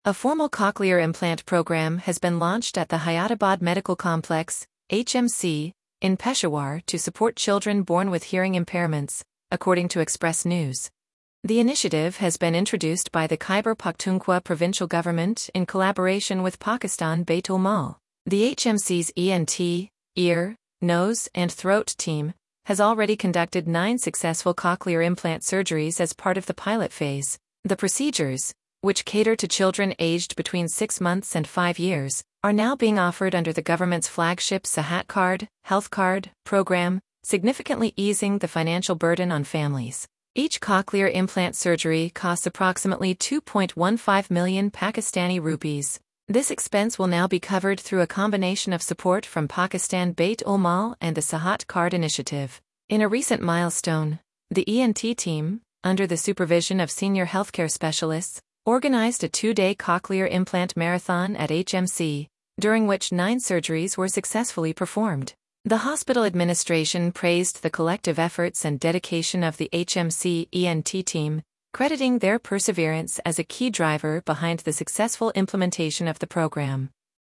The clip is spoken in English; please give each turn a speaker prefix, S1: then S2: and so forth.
S1: A formal cochlear implant program has been launched at the Hayatabad Medical Complex, HMC, in Peshawar to support children born with hearing impairments, according to Express News. The initiative has been introduced by the Khyber Pakhtunkhwa provincial government in collaboration with Pakistan Bait-ul Mal. The HMC's ENT, ear, nose, and throat team has already conducted 9 successful cochlear implant surgeries as part of the pilot phase. The procedures, which cater to children aged between 6 months and 5 years, are now being offered under the government's flagship Sehat Card, Health Card program, significantly easing the financial burden on families. Each cochlear implant surgery costs approximately 2.15 million Pakistani rupees. This expense will now be covered through a combination of support from Pakistan Bait-ul Mal and the Sehat Card initiative. In a recent milestone, the ENT team, under the supervision of senior healthcare specialists, organized a 2-day cochlear implant marathon at HMC, during which 9 surgeries were successfully performed. The hospital administration praised the collective efforts and dedication of the HMC ENT team, crediting their perseverance as a key driver behind the successful implementation of the program.